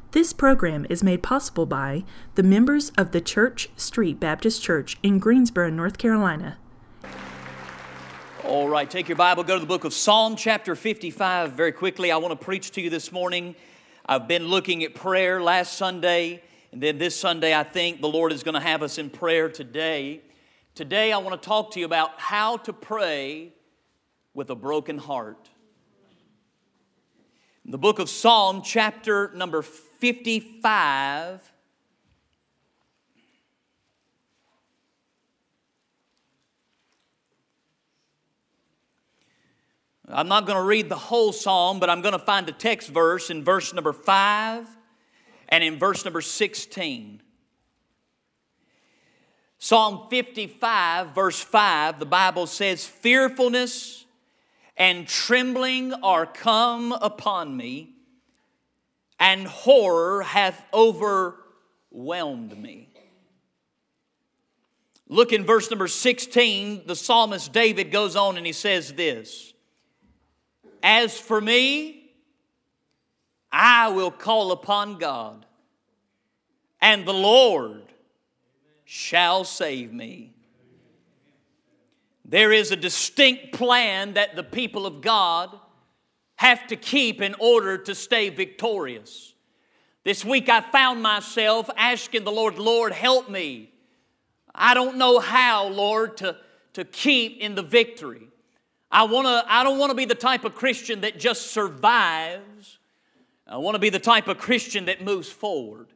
This program is made possible by the members of the Church Street Baptist Church in Greensboro, North Carolina. All right, take your Bible, go to the book of Psalm chapter 55 very quickly. I want to preach to you this morning. I've been looking at prayer last Sunday, and then this Sunday I think the Lord is going to have us in prayer today. Today I want to talk to you about how to pray with a broken heart. In the book of Psalm chapter number 55, I'm not going to read the whole psalm, but I'm going to find a text verse in verse number 5 and in verse number 16. Psalm 55, verse 5, the Bible says, "Fearfulness and trembling are come upon me, and horror hath overwhelmed me." Look in verse number 16, the psalmist David goes on and he says this, "As for me, I will call upon God, and the Lord shall save me." There is a distinct plan that the people of God have to keep in order to stay victorious. This week I found myself asking the Lord, "Lord, help me. I don't know how, Lord, to keep in the victory. I don't want to be the type of Christian that just survives. I want to be the type of Christian that moves forward."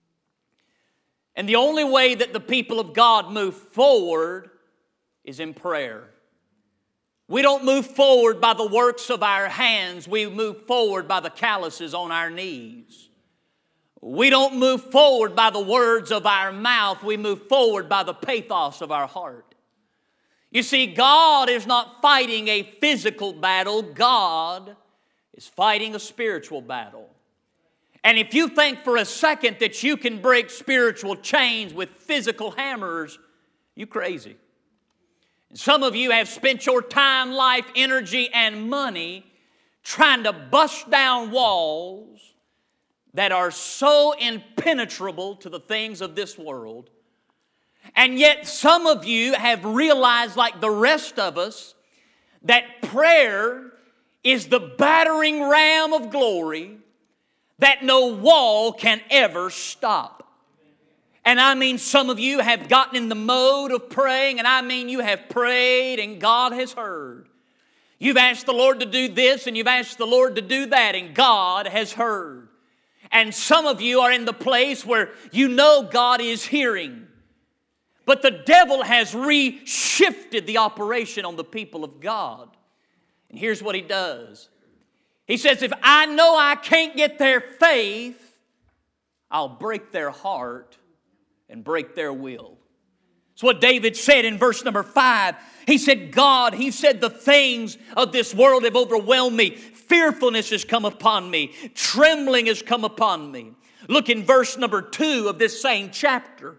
And the only way that the people of God move forward is in prayer. We don't move forward by the works of our hands. We move forward by the calluses on our knees. We don't move forward by the words of our mouth. We move forward by the pathos of our heart. You see, God is not fighting a physical battle. God is fighting a spiritual battle. And if you think for a second that you can break spiritual chains with physical hammers, you're crazy. And some of you have spent your time, life, energy, and money trying to bust down walls that are so impenetrable to the things of this world. And yet some of you have realized, like the rest of us, that prayer is the battering ram of glory that no wall can ever stop. And I mean, some of you have gotten in the mode of praying, and I mean, you have prayed and God has heard. You've asked the Lord to do this and you've asked the Lord to do that, and God has heard. And some of you are in the place where you know God is hearing, but the devil has reshifted the operation on the people of God. And here's what he does. He says, if I know I can't get their faith, I'll break their heart and break their will. That's what David said in verse number 5. He said, the things of this world have overwhelmed me. Fearfulness has come upon me. Trembling has come upon me. Look in verse number 2 of this same chapter.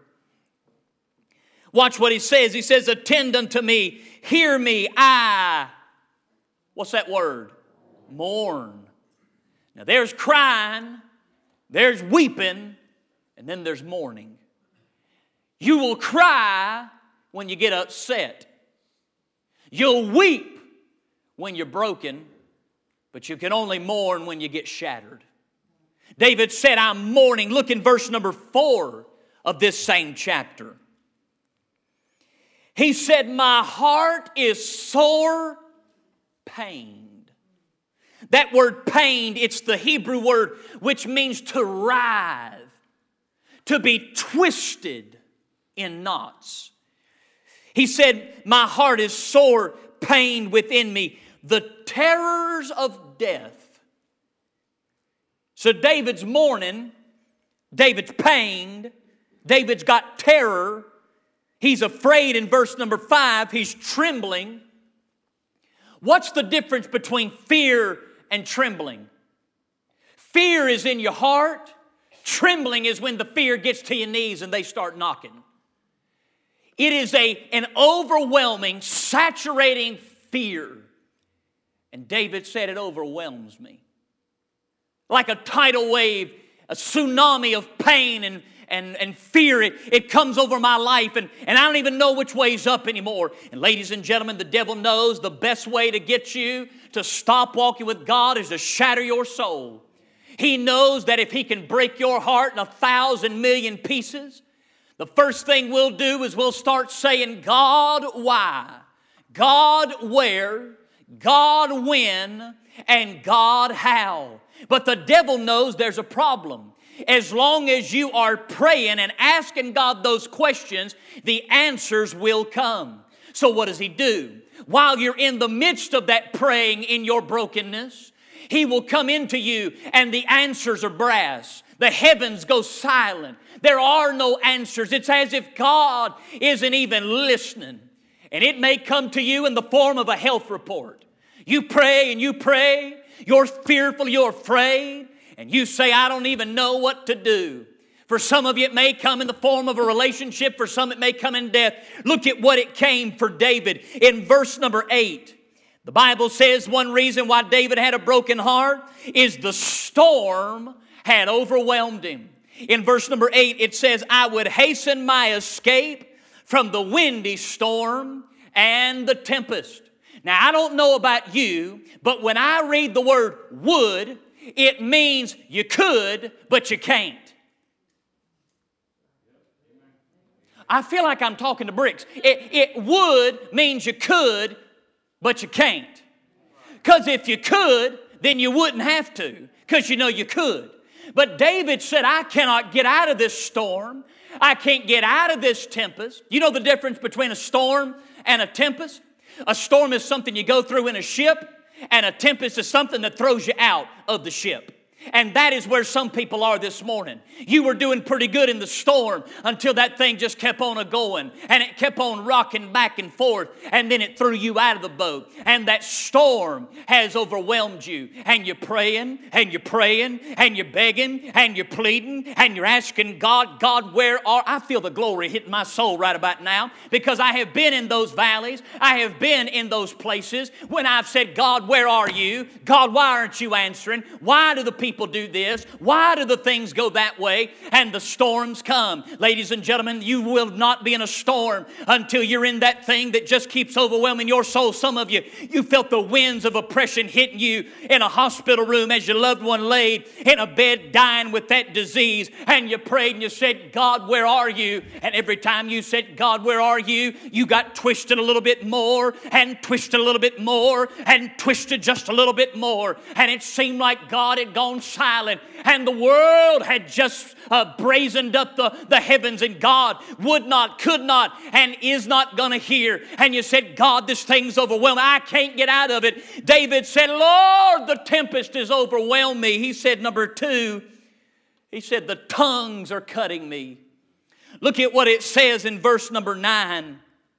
Watch what he says. He says, "Attend unto me, hear me, what's that word? Mourn." Now there's crying, there's weeping, and then there's mourning. You will cry when you get upset. You'll weep when you're broken, but you can only mourn when you get shattered. David said, "I'm mourning." Look in verse number 4 of this same chapter. He said, "My heart is sore pained." That word pained, it's the Hebrew word which means to writhe, to be twisted in knots. He said, "My heart is sore pained within me, the terrors of death." So David's mourning, David's pained, David's got terror. He's afraid in verse number 5, he's trembling. What's the difference between fear and trembling? Fear is in your heart. Trembling is when the fear gets to your knees and they start knocking. It is an overwhelming, saturating fear. And David said, "It overwhelms me. Like a tidal wave, a tsunami of pain and fear. It comes over my life, and I don't even know which way's up anymore. And ladies and gentlemen, the devil knows the best way to get you to stop walking with God is to shatter your soul. He knows that if he can break your heart in 1,000 million pieces, the first thing we'll do is we'll start saying, God, why? God, where? God, when? And God, how? But the devil knows there's a problem. As long as you are praying and asking God those questions, the answers will come. So what does he do? While you're in the midst of that praying in your brokenness, he will come into you and the answers are brass. The heavens go silent. There are no answers. It's as if God isn't even listening. And it may come to you in the form of a health report. You pray and you pray. You're fearful, you're afraid. And you say, I don't even know what to do. For some of you, it may come in the form of a relationship. For some, it may come in death. Look at what it came for David in verse number 8. The Bible says one reason why David had a broken heart is the storm had overwhelmed him. In verse number 8, it says, I would hasten my escape from the windy storm and the tempest. Now, I don't know about you, but when I read the word would, it means you could, but you can't. I feel like I'm talking to bricks. It would means you could, but you can't. Because if you could, then you wouldn't have to, because you know you could. But David said, I cannot get out of this storm. I can't get out of this tempest. You know the difference between a storm and a tempest? A storm is something you go through in a ship, and a tempest is something that throws you out of the ship. And that is where some people are this morning. You were doing pretty good in the storm until that thing just kept on a-going. And it kept on rocking back and forth. And then it threw you out of the boat. And that storm has overwhelmed you. And you're praying, and you're praying, and you're begging, and you're pleading, and you're asking God, God, where are... I feel the glory hitting my soul right about now. Because I have been in those valleys. I have been in those places when I've said, God, where are you? God, why aren't you answering? Why do the people do this? Why do the things go that way? And the storms come. Ladies and gentlemen, you will not be in a storm until you're in that thing that just keeps overwhelming your soul. Some of you, you felt the winds of oppression hitting you in a hospital room as your loved one laid in a bed dying with that disease, and you prayed and you said, God, where are you? And every time you said, God, where are you? You got twisted a little bit more and twisted a little bit more and twisted just a little bit more, and it seemed like God had gone silent and the world had just brazened up the heavens, and God would not, could not, and is not going to hear. And you said, God, this thing's overwhelming. I can't get out of it. David said, Lord, the tempest has overwhelmed me. He said, number 2, he said, the tongues are cutting me. Look at what it says in verse number 9.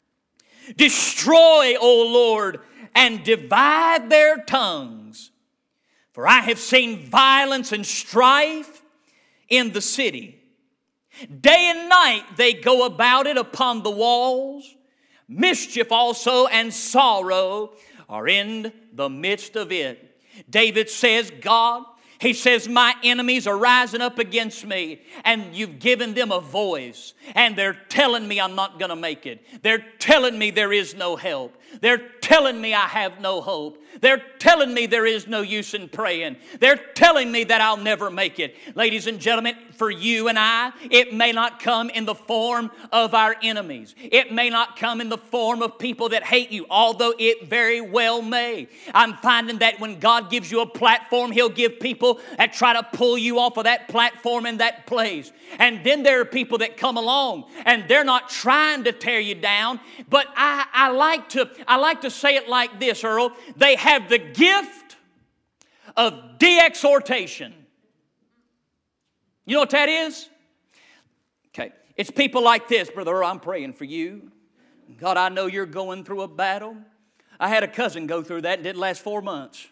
Destroy, O Lord, and divide their tongues. For I have seen violence and strife in the city. Day and night they go about it upon the walls. Mischief also and sorrow are in the midst of it. David says, God, he says, my enemies are rising up against me, and you've given them a voice, and they're telling me I'm not going to make it. They're telling me there is no help. They're telling me I have no hope. They're telling me there is no use in praying. They're telling me that I'll never make it. Ladies and gentlemen, for you and I, it may not come in the form of our enemies. It may not come in the form of people that hate you, although it very well may. I'm finding that when God gives you a platform, He'll give people that try to pull you off of that platform in that place. And then there are people that come along, and they're not trying to tear you down, but I like to say it like this, Earl. They have the gift of de-exhortation. You know what that is? Okay. It's people like this, Brother Earl, I'm praying for you. God, I know you're going through a battle. I had a cousin go through that and didn't last 4 months.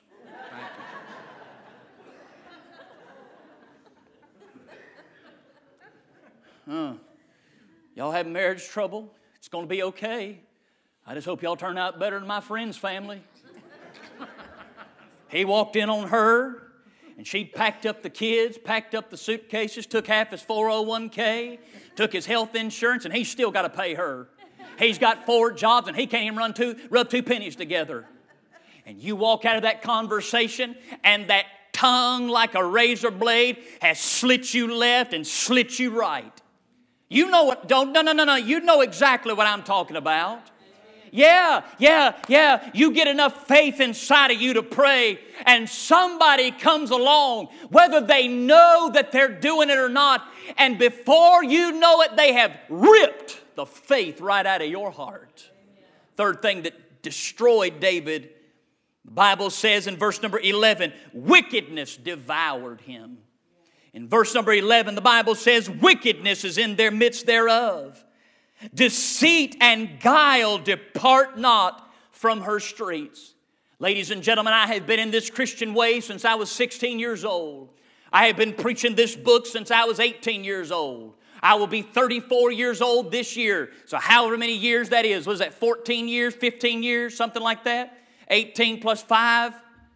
Y'all having marriage trouble? It's going to be okay. I just hope y'all turn out better than my friend's family. He walked in on her, And she packed up the kids, packed up the suitcases, took half his 401k, took his health insurance, and he's still got to pay her. He's got 4 jobs, and he can't even rub 2 pennies together. And you walk out of that conversation, and that tongue like a razor blade has slit you left and slit you right. You know what? No. You know exactly what I'm talking about. Yeah. You get enough faith inside of you to pray, and somebody comes along, whether they know that they're doing it or not, and before you know it, they have ripped the faith right out of your heart. Third thing that destroyed David, the Bible says in verse number 11, wickedness devoured him. In verse number 11, the Bible says, wickedness is in their midst thereof. Deceit and guile depart not from her streets. Ladies and gentlemen, I have been in this Christian way since I was 16 years old. I have been preaching this book since I was 18 years old. I will be 34 years old this year. So however many years that is, was that 14 years, 15 years, something like that? 18 plus 5?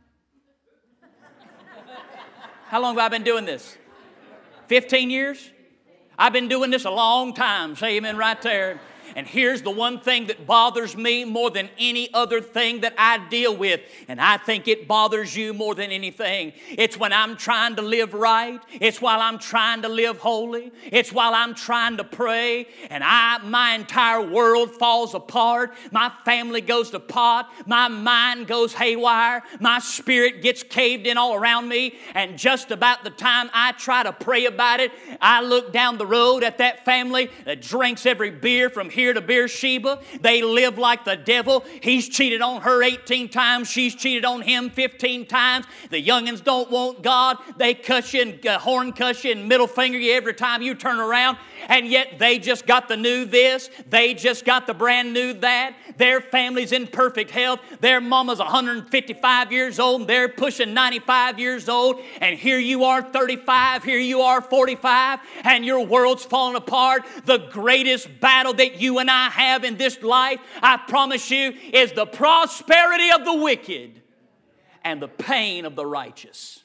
How long have I been doing this? 15 years? I've been doing this a long time. Say amen right there. And here's the one thing that bothers me more than any other thing that I deal with, and I think it bothers you more than anything. It's when I'm trying to live right. It's while I'm trying to live holy. It's while I'm trying to pray, and my entire world falls apart. My family goes to pot. My mind goes haywire. My spirit gets caved in all around me, and just about the time I try to pray about it, I look down the road at that family that drinks every beer from here to Beersheba. They live like the devil. He's cheated on her 18 times. She's cheated on him 15 times. The youngins don't want God. They cuss you and horn cuss you and middle finger you every time you turn around. And yet they just got the new this. They just got the brand new that. Their family's in perfect health. Their mama's 155 years old and they're pushing 95 years old. And here you are 35. Here you are 45. And your world's falling apart. The greatest battle that you and I have in this life, I promise you, is the prosperity of the wicked and the pain of the righteous.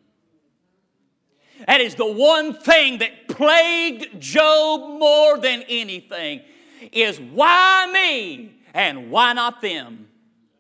That is the one thing that plagued Job more than anything, is why me and why not them?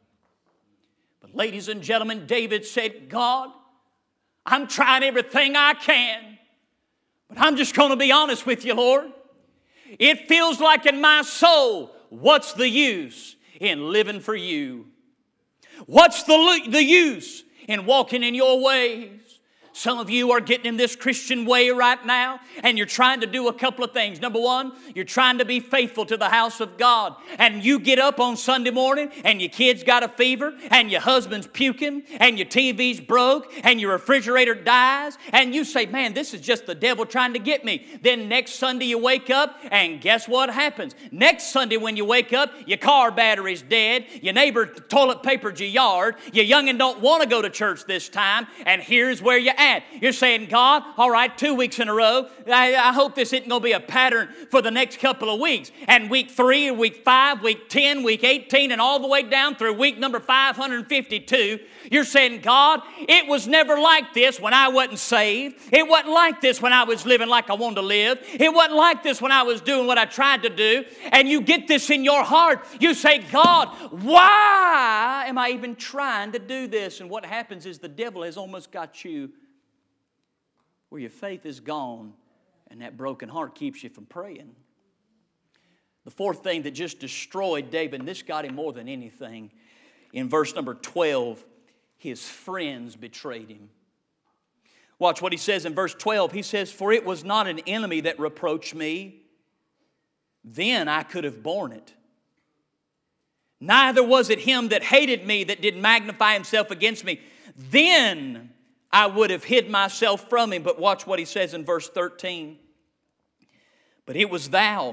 But ladies and gentlemen, David said, God, I'm trying everything I can, but I'm just going to be honest with you, Lord. It feels like in my soul, what's the use in living for you? What's the use in walking in your ways? Some of you are getting in this Christian way right now, and you're trying to do a couple of things. Number one, you're trying to be faithful to the house of God. And you get up on Sunday morning, and your kid's got a fever, and your husband's puking, and your TV's broke, and your refrigerator dies, and you say, man, this is just the devil trying to get me. Then next Sunday you wake up, and guess what happens? Next Sunday when you wake up, your car battery's dead, your neighbor toilet papered your yard, your youngin' don't want to go to church this time, and here's where you're at. You're saying, God, all right, 2 weeks in a row, I hope this isn't going to be a pattern for the next couple of weeks. And week 3, week 5, week 10, week 18, and all the way down through week number 552, you're saying, God, it was never like this when I wasn't saved. It wasn't like this when I was living like I wanted to live. It wasn't like this when I was doing what I tried to do. And you get this in your heart. You say, God, why am I even trying to do this? And what happens is the devil has almost got you where your faith is gone, and that broken heart keeps you from praying. The fourth thing that just destroyed David, and this got him more than anything, in verse number 12, his friends betrayed him. Watch what he says in verse 12. He says, for it was not an enemy that reproached me, then I could have borne it. Neither was it him that hated me that did magnify himself against me. Then I would have hid myself from him. But watch what he says in verse 13. But it was thou,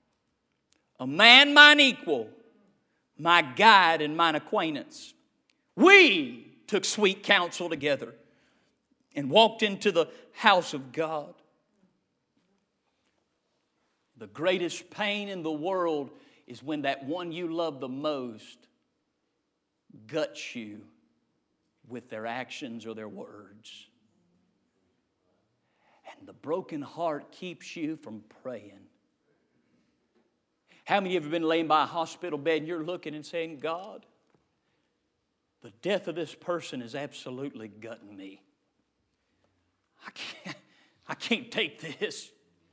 a man mine equal, my guide and mine acquaintance. We took sweet counsel together and walked into the house of God. The greatest pain in the world is when that one you love the most guts you with their actions or their words. And the broken heart keeps you from praying. How many of you have been laying by a hospital bed and you're looking and saying, God, the death of this person is absolutely gutting me. I can't take this.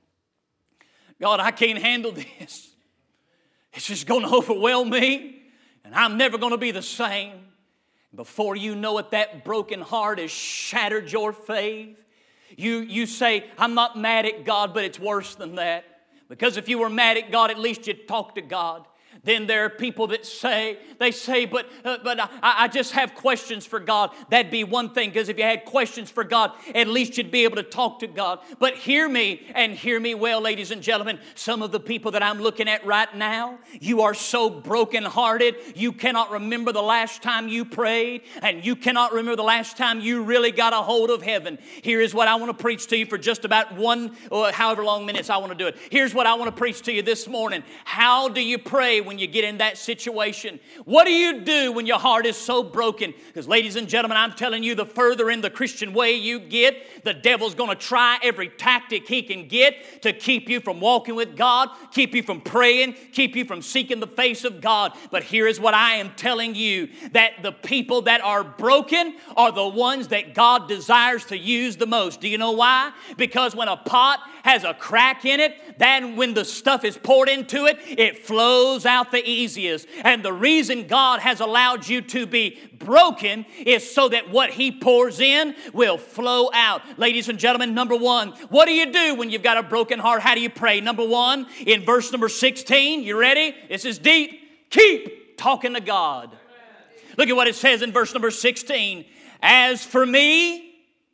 God, I can't handle this. It's just going to overwhelm me, and I'm never going to be the same. Before you know it, that broken heart has shattered your faith. You say, I'm not mad at God, but it's worse than that. Because if you were mad at God, at least you'd talk to God. Then there are people that say, but I just have questions for God. That'd be one thing, because if you had questions for God, at least you'd be able to talk to God. But hear me, and hear me well, ladies and gentlemen. Some of the people that I'm looking at right now, you are so brokenhearted, you cannot remember the last time you prayed, and you cannot remember the last time you really got a hold of heaven. Here is what I want to preach to you for just about however long minutes I want to do it. Here's what I want to preach to you this morning. How do you pray when you get in that situation? What do you do when your heart is so broken? Because ladies and gentlemen, I'm telling you, the further in the Christian way you get, the devil's going to try every tactic he can get to keep you from walking with God, keep you from praying, keep you from seeking the face of God. But here is what I am telling you, that the people that are broken are the ones that God desires to use the most. Do you know why? Because when a pot has a crack in it, then when the stuff is poured into it, it flows out the easiest. And the reason God has allowed you to be broken is so that what He pours in will flow out. Ladies and gentlemen, number one, what do you do when you've got a broken heart? How do you pray? Number one, in verse number 16, you ready? This is deep. Keep talking to God. Look at what it says in verse number 16. As for me,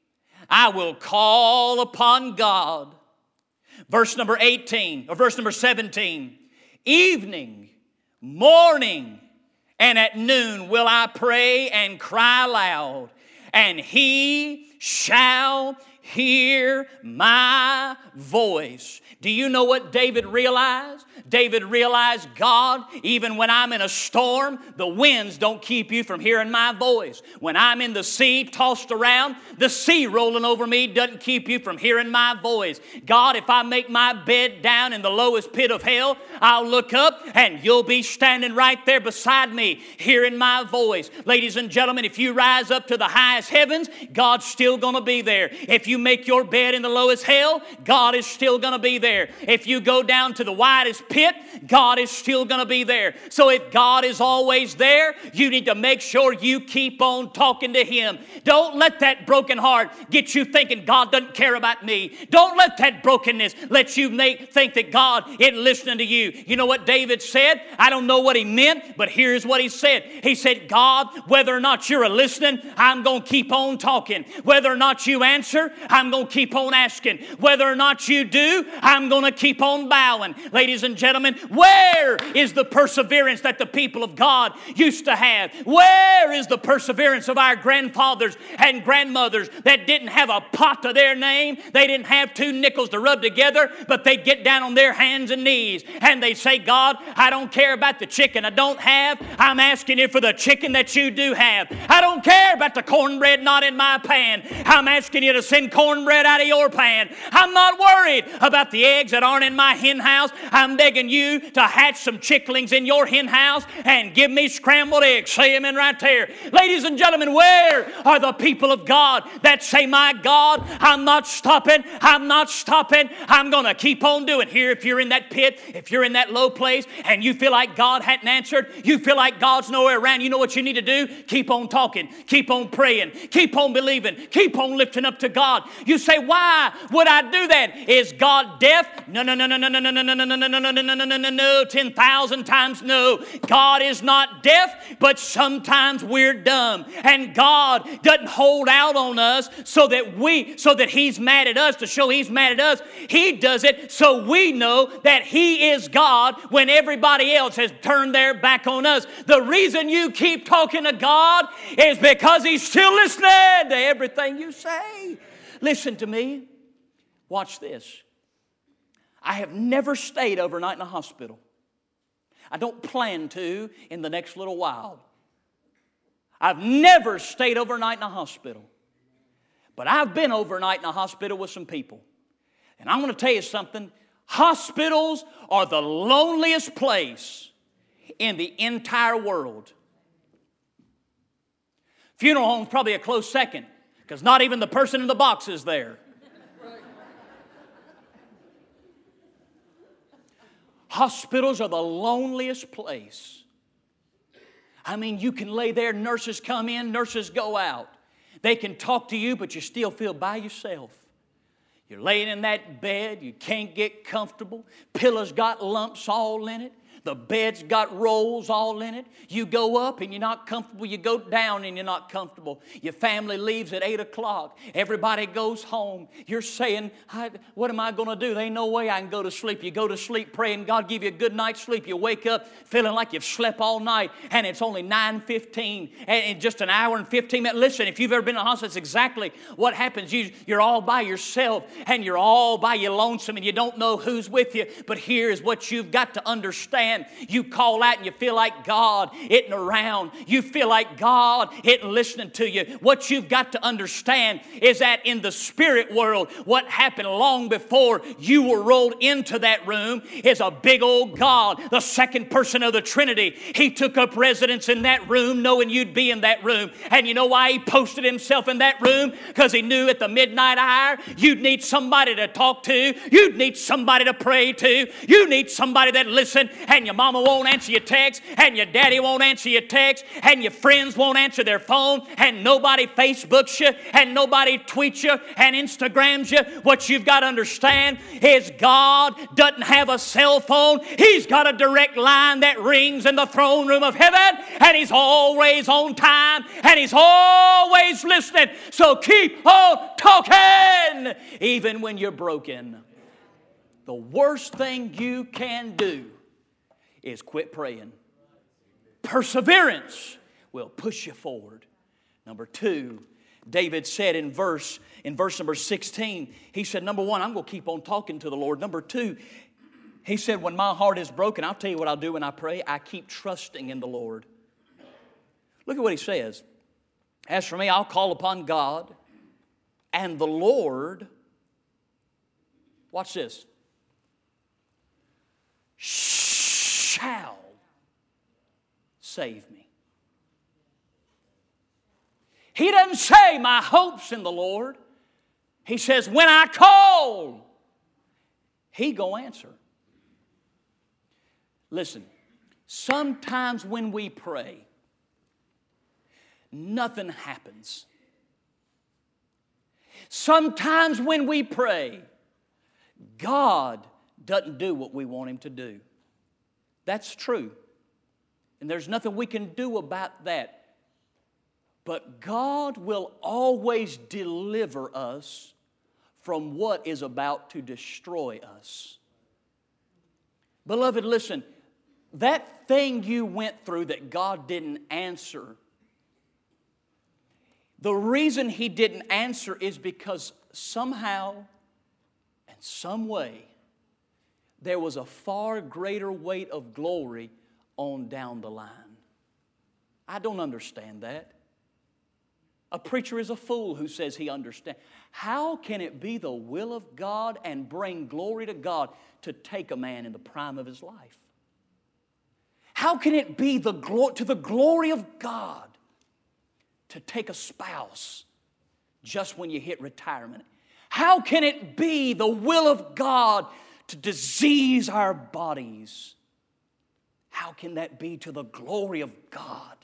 I will call upon God. Verse number 18, or verse number 17. Evening, morning, and at noon will I pray and cry aloud, and He shall hear my voice. Do you know what David realized? David realized, God, even when I'm in a storm, the winds don't keep you from hearing my voice. When I'm in the sea tossed around, the sea rolling over me doesn't keep you from hearing my voice. God, if I make my bed down in the lowest pit of hell, I'll look up and you'll be standing right there beside me, hearing my voice. Ladies and gentlemen, if you rise up to the highest heavens, God's still going to be there. If you make your bed in the lowest hell, God is still going to be there. If you go down to the widest pit, God is still going to be there. So if God is always there, you need to make sure you keep on talking to Him. Don't let that broken heart get you thinking God doesn't care about me. Don't let that brokenness let you think that God isn't listening to you. You know what David said? I don't know what he meant, but here's what he said. He said, God, whether or not you're listening, I'm going to keep on talking. Whether or not you answer, I'm going to keep on asking. Whether or not you do, I'm going to keep on bowing. Ladies and gentlemen, where is the perseverance that the people of God used to have? Where is the perseverance of our grandfathers and grandmothers that didn't have a pot to their name? They didn't have 2 nickels to rub together, but they'd get down on their hands and knees and they'd say, God, I don't care about the chicken I don't have. I'm asking you for the chicken that you do have. I don't care about the cornbread not in my pan. I'm asking you to send cornbread out of your pan. I'm not worried about the eggs that aren't in my hen house. I'm begging you to hatch some chicklings in your hen house and give me scrambled eggs. Say amen right there. Ladies and gentlemen, where are the people of God that say, my God, I'm not stopping. I'm not stopping. I'm going to keep on doing. Here, if you're in that pit, if you're in that low place and you feel like God hadn't answered, you feel like God's nowhere around, you know what you need to do? Keep on talking. Keep on praying. Keep on believing. Keep on lifting up to God. You say, why would I do that? Is God deaf? No, no, no, no, no, no, no, no, no, no, no, no, no, no, no, no, no, no, 10,000 times no. God is not deaf, but sometimes we're dumb. And God doesn't hold out on us so that He's mad at us, to show He's mad at us. He does it so we know that He is God when everybody else has turned their back on us. The reason you keep talking to God is because He's still listening to everything you say. Listen to me. Watch this. I have never stayed overnight in a hospital. I don't plan to in the next little while. I've never stayed overnight in a hospital. But I've been overnight in a hospital with some people. And I'm going to tell you something. Hospitals are the loneliest place in the entire world. Funeral home's probably a close second, because not even the person in the box is there. Hospitals are the loneliest place. I mean, you can lay there, nurses come in, nurses go out. They can talk to you, but you still feel by yourself. You're laying in that bed, you can't get comfortable. Pillows got lumps all in it. The bed's got rolls all in it. You go up and you're not comfortable. You go down and you're not comfortable. Your family leaves at 8 o'clock. Everybody goes home. You're saying, what am I going to do? There ain't no way I can go to sleep. You go to sleep praying God give you a good night's sleep. You wake up feeling like you've slept all night, and it's only 9:15 and just an hour and 15 minutes. Listen, if you've ever been in a hospital, that's exactly what happens. You're all by yourself, and you're all by your lonesome, and you don't know who's with you. But here's what you've got to understand. You call out and you feel like God isn't around. You feel like God isn't listening to you. What you've got to understand is that in the spirit world, what happened long before you were rolled into that room is a big old God, the second person of the Trinity. He took up residence in that room knowing you'd be in that room. And you know why He posted Himself in that room? Because He knew at the midnight hour you'd need somebody to talk to. You'd need somebody to pray to. You need somebody that listen. And your mama won't answer your text, and your daddy won't answer your text, and your friends won't answer their phone, and nobody Facebooks you, and nobody tweets you, and Instagrams you. What you've got to understand is God doesn't have a cell phone. He's got a direct line that rings in the throne room of heaven, and He's always on time, and He's always listening. So keep on talking, even when you're broken. The worst thing you can do is quit praying. Perseverance will push you forward. Number 2, David said in verse number 16, he said, number 1, I'm going to keep on talking to the Lord. Number 2, he said, when my heart is broken, I'll tell you what I'll do when I pray. I keep trusting in the Lord. Look at what he says. As for me, I'll call upon God, and the Lord, watch this, shall save me. He doesn't say my hope's in the Lord. He says when I call, He gonna answer. Listen, sometimes when we pray, nothing happens. Sometimes when we pray, God doesn't do what we want Him to do. That's true. And there's nothing we can do about that. But God will always deliver us from what is about to destroy us. Beloved, listen, that thing you went through that God didn't answer, the reason He didn't answer is because somehow and some way there was a far greater weight of glory on down the line. I don't understand that. A preacher is a fool who says he understands. How can it be the will of God and bring glory to God to take a man in the prime of his life? How can it be to the glory of God to take a spouse just when you hit retirement? How can it be the will of God to disease our bodies? How can that be to the glory of God?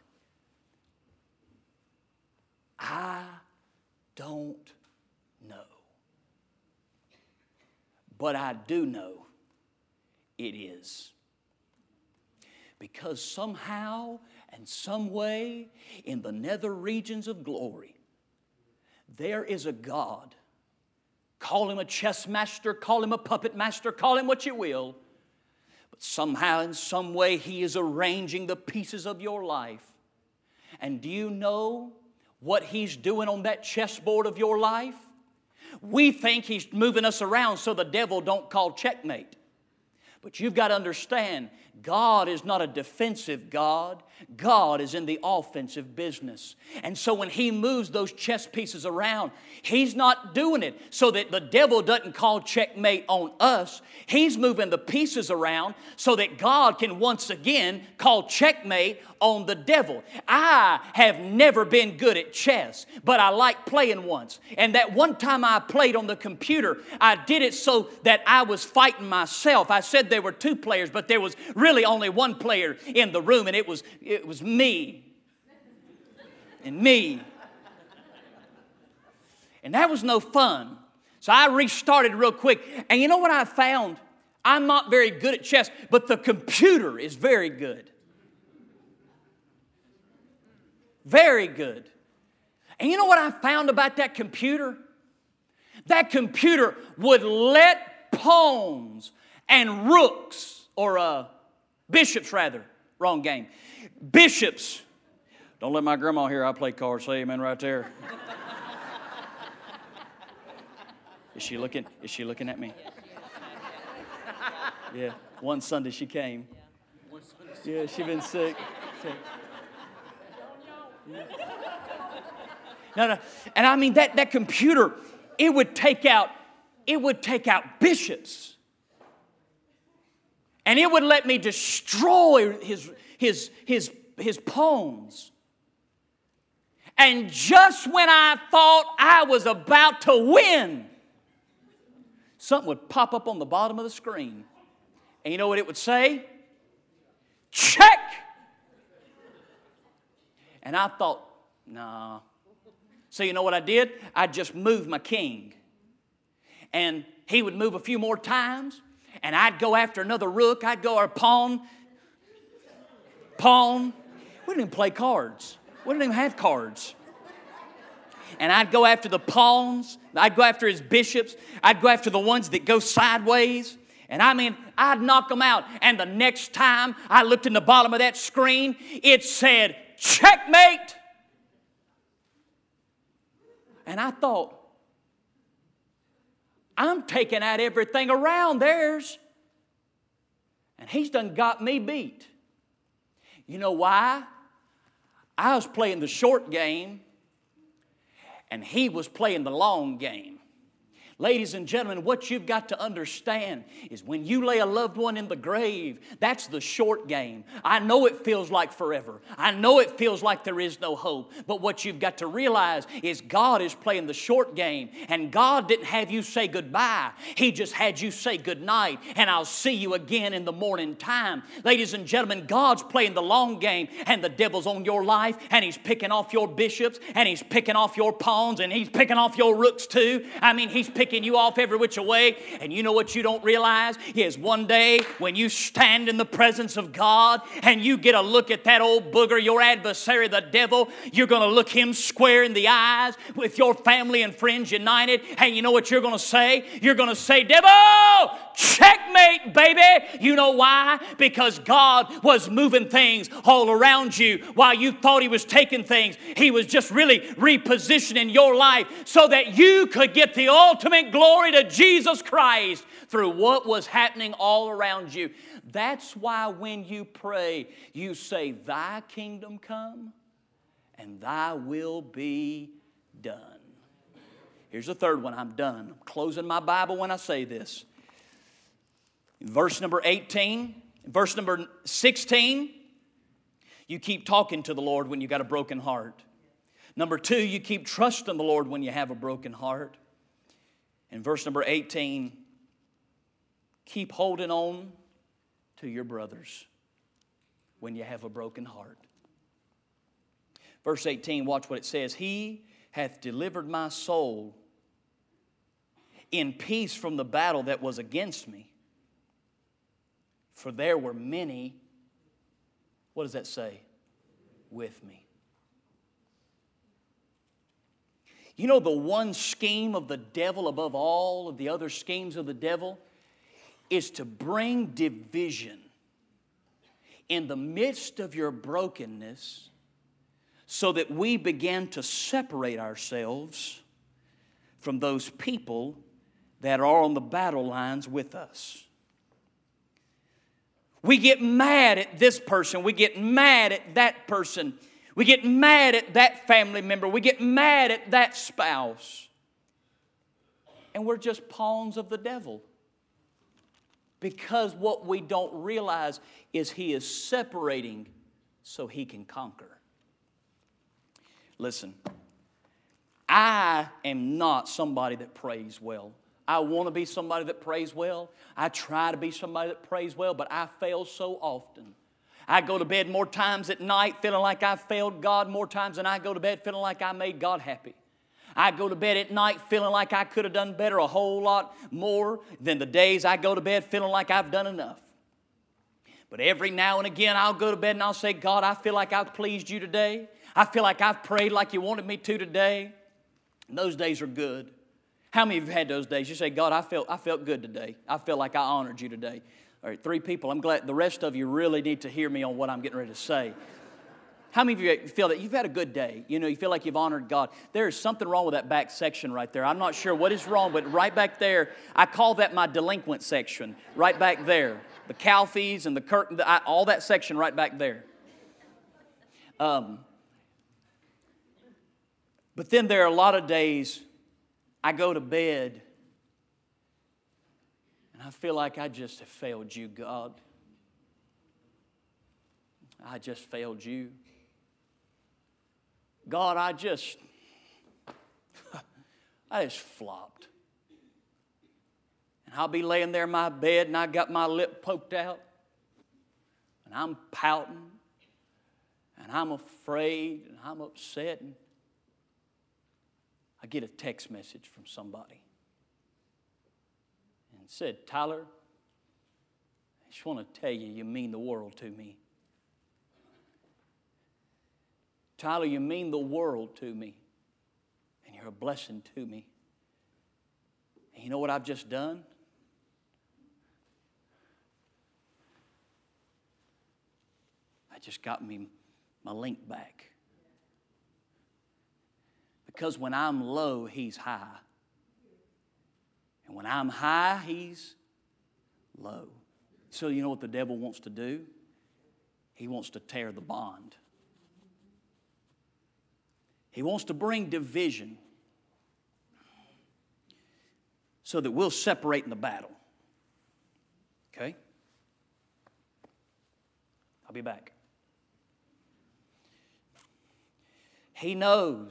I don't know. But I do know it is. Because somehow and some way in the nether regions of glory, there is a God. Call Him a chess master, call Him a puppet master, call Him what you will. But somehow in some way He is arranging the pieces of your life. And do you know what He's doing on that chessboard of your life? We think He's moving us around so the devil don't call checkmate. But you've got to understand, God is not a defensive God. God is in the offensive business. And so when He moves those chess pieces around, He's not doing it so that the devil doesn't call checkmate on us. He's moving the pieces around so that God can once again call checkmate on the devil. I have never been good at chess, but I like playing once. And that one time I played on the computer, I did it so that I was fighting myself. I said there were two players, but there was really only one player in the room, and it was me. And me. And that was no fun. So I restarted real quick. And you know what I found? I'm not very good at chess, but the computer is very good. Very good. And you know what I found about that computer? That computer would let pawns and rooks, or bishops rather, wrong game. Bishops. Don't let my grandma hear I play cards. Say amen right there. Is she looking at me? Yeah. One Sunday she came. Yeah, she been sick. No. And I mean that computer, it would take out bishops. And it would let me destroy his pawns. And just when I thought I was about to win, something would pop up on the bottom of the screen. And you know what it would say? Check! And I thought, nah. So you know what I did? I just moved my king. And he would move a few more times, and I'd go after another rook. I'd go, or pawn. We didn't even play cards. We didn't even have cards. And I'd go after the pawns. I'd go after his bishops. I'd go after the ones that go sideways. And I mean, I'd knock them out. And the next time I looked in the bottom of that screen, it said, checkmate. And I thought, I'm taking out everything around theirs. And he's done got me beat. You know why? I was playing the short game, and he was playing the long game. Ladies and gentlemen, what you've got to understand is when you lay a loved one in the grave, that's the short game. I know it feels like forever. I know it feels like there is no hope. But what you've got to realize is God is playing the short game. And God didn't have you say goodbye. He just had you say goodnight. And I'll see you again in the morning time. Ladies and gentlemen, God's playing the long game. And the devil's on your life. And he's picking off your bishops. And he's picking off your pawns. And he's picking off your rooks too. I mean, he's picking you off every which way. And you know what you don't realize is one day when you stand in the presence of God and you get a look at that old booger, your adversary, the devil, you're going to look him square in the eyes with your family and friends united. And you know what you're going to say? You're going to say, devil, checkmate, baby. You know why? Because God was moving things all around you while you thought He was taking things. He was just really repositioning your life so that you could get the ultimate glory to Jesus Christ through what was happening all around you. That's why when you pray, you say, thy kingdom come and thy will be done. Here's the third one. I'm done. I'm closing my Bible when I say this. In verse number 18, verse number 16, you keep talking to the Lord when you got a broken heart. Number 2, you keep trusting the Lord when you have a broken heart. In verse number 18, keep holding on to your brothers when you have a broken heart. Verse 18, watch what it says. He hath delivered my soul in peace from the battle that was against me. For there were many, what does that say? With me. You know the one scheme of the devil above all of the other schemes of the devil is to bring division in the midst of your brokenness so that we begin to separate ourselves from those people that are on the battle lines with us. We get mad at this person. We get mad at that person. We get mad at that family member. We get mad at that spouse. And we're just pawns of the devil. Because what we don't realize is he is separating so he can conquer. Listen, I am not somebody that prays well. I want to be somebody that prays well. I try to be somebody that prays well, but I fail so often. I go to bed more times at night feeling like I failed God more times than I go to bed feeling like I made God happy. I go to bed at night feeling like I could have done better a whole lot more than the days I go to bed feeling like I've done enough. But every now and again I'll go to bed and I'll say, God, I feel like I've pleased you today. I feel like I've prayed like you wanted me to today. And those days are good. How many of you have had those days? You say, God, I felt good today. I feel like I honored you today. All right, 3 people. I'm glad. The rest of you really need to hear me on what I'm getting ready to say. How many of you feel that you've had a good day? You know, you feel like you've honored God. There is something wrong with that back section right there. I'm not sure what is wrong, but right back there, I call that my delinquent section. Right back there. The cow fees and the curtain, all that section right back there. But then there are a lot of days I go to bed and I feel like I just have failed you, God. I just failed you. God, I just flopped. And I'll be laying there in my bed and I got my lip poked out and I'm pouting and I'm afraid and I'm upset. And I get a text message from somebody. And it said, Tyler, I just want to tell you, you mean the world to me. Tyler, you mean the world to me. And you're a blessing to me. And you know what I've just done? I just got me my link back. Because when I'm low, he's high. And when I'm high, he's low. So you know what the devil wants to do? He wants to tear the bond. He wants to bring division so that we'll separate in the battle. Okay? I'll be back. He knows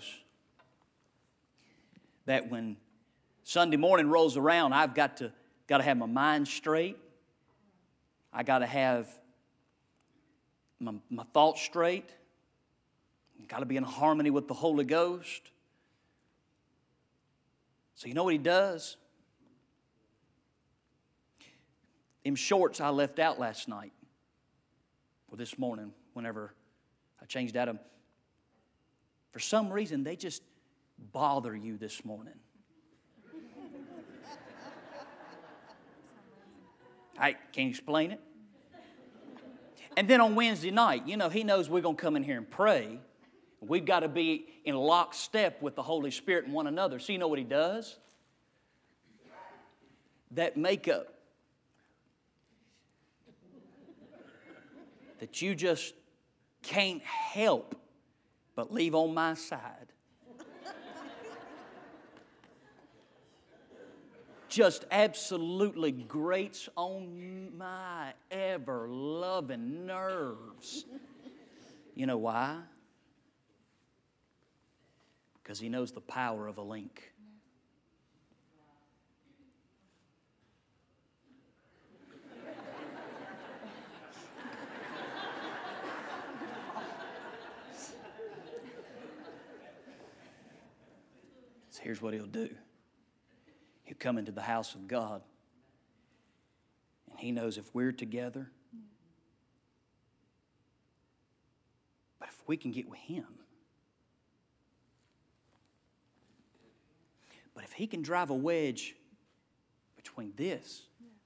that when Sunday morning rolls around, I've got to have my mind straight. I got to have my thoughts straight. Got to be in harmony with the Holy Ghost. So you know what he does? Them shorts I left out last night, or this morning, whenever I changed out of them, for some reason they just bother you this morning. I can't explain it. And then on Wednesday night, you know, he knows we're going to come in here and pray. We've got to be in lockstep with the Holy Spirit and one another. So you know what he does? That makeup that you just can't help but leave on my side. Just absolutely grates on my ever-loving nerves. You know why? Because he knows the power of a link. So here's what he'll do. He'll come into the house of God, and he knows if we're together, but if we can get with him, but if he can drive a wedge between this,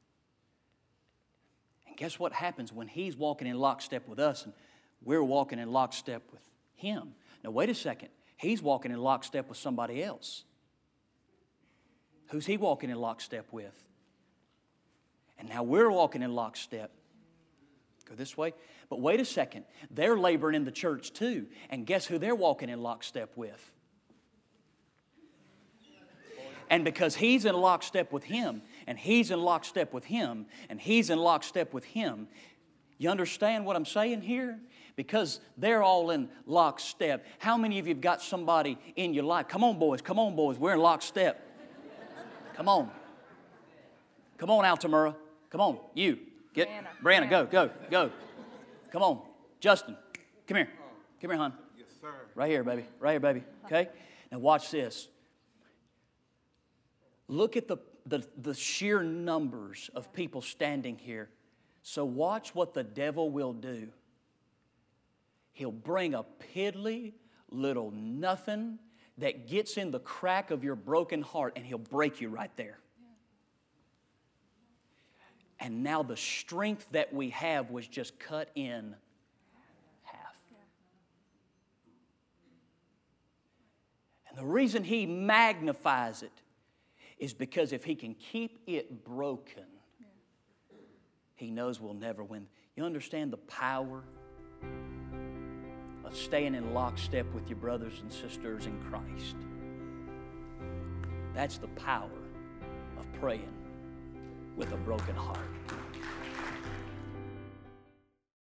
and guess what happens when he's walking in lockstep with us and we're walking in lockstep with him? Now, wait a second. He's walking in lockstep with somebody else. Who's he walking in lockstep with? And now we're walking in lockstep. Go this way. But wait a second. They're laboring in the church too. And guess who they're walking in lockstep with? And because he's in lockstep with him, and he's in lockstep with him, and he's in lockstep with him, you understand what I'm saying here? Because they're all in lockstep. How many of you have got somebody in your life? Come on, boys. Come on, boys. We're in lockstep. Come on. Come on, Altamura. Come on. You. Get Brianna. Go. Come on. Justin. Come here. Come here, hon. Yes, sir. Right here, baby. Right here, baby. Okay? Now watch this. Look at the sheer numbers of people standing here. So watch what the devil will do. He'll bring a piddly little nothing that gets in the crack of your broken heart, and he'll break you right there. And now the strength that we have was just cut in half. And the reason he magnifies it is because if he can keep it broken, he knows we'll never win. You understand the power of staying in lockstep with your brothers and sisters in Christ? That's the power of praying with a broken heart.